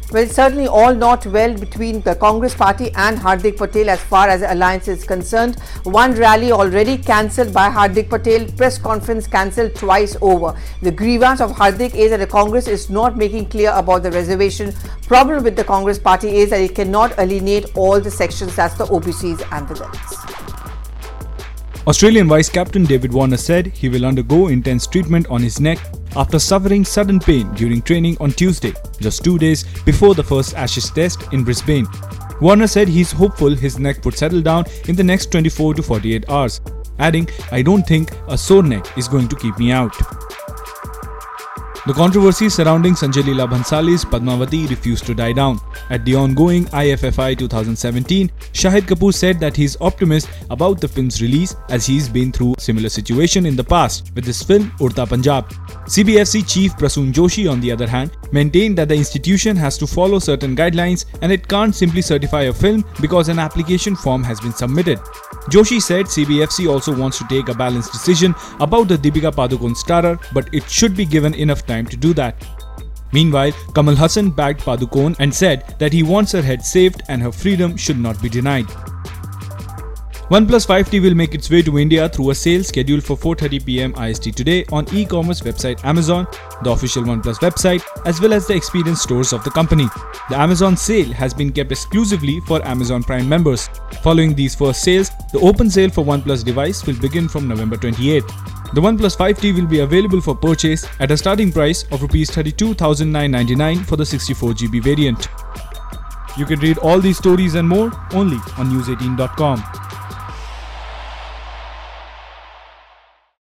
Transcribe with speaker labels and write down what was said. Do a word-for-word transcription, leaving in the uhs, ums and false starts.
Speaker 1: Well, it's certainly all not well between the Congress party and Hardik Patel as far as the alliance is concerned. One rally already cancelled by Hardik Patel, press conference cancelled twice over. The grievance of Hardik is that the Congress is not making clear about the reservation. Problem with the Congress party is that it cannot alienate all the sections, that's the O B Cs and the Dalits.
Speaker 2: Australian Vice Captain David Warner said he will undergo intense treatment on his neck after suffering sudden pain during training on Tuesday, just two days before the first Ashes Test in Brisbane. Warner said he's hopeful his neck would settle down in the next twenty-four to forty-eight hours, adding, "I don't think a sore neck is going to keep me out." The controversy surrounding Sanjay Leela Bhansali's Padmavati refused to die down. At the ongoing I F F I twenty seventeen, Shahid Kapoor said that he's optimistic about the film's release as he's been through a similar situation in the past with his film Udta Punjab. C B F C chief Prasoon Joshi, on the other hand, maintained that the institution has to follow certain guidelines and it can't simply certify a film because an application form has been submitted. Joshi said C B F C also wants to take a balanced decision about the Deepika Padukone starrer, but it should be given enough time to do that. Meanwhile, Kamal Haasan backed Padukone and said that he wants her head saved and her freedom should not be denied. OnePlus five T will make its way to India through a sale scheduled for four thirty p m I S T today on e-commerce website Amazon, the official OnePlus website, as well as the experience stores of the company. The Amazon sale has been kept exclusively for Amazon Prime members. Following these first sales, the open sale for OnePlus device will begin from November twenty-eighth. The OnePlus five T will be available for purchase at a starting price of rupees thirty-two thousand nine hundred ninety-nine for the sixty-four G B variant. You can read all these stories and more only on news eighteen dot com.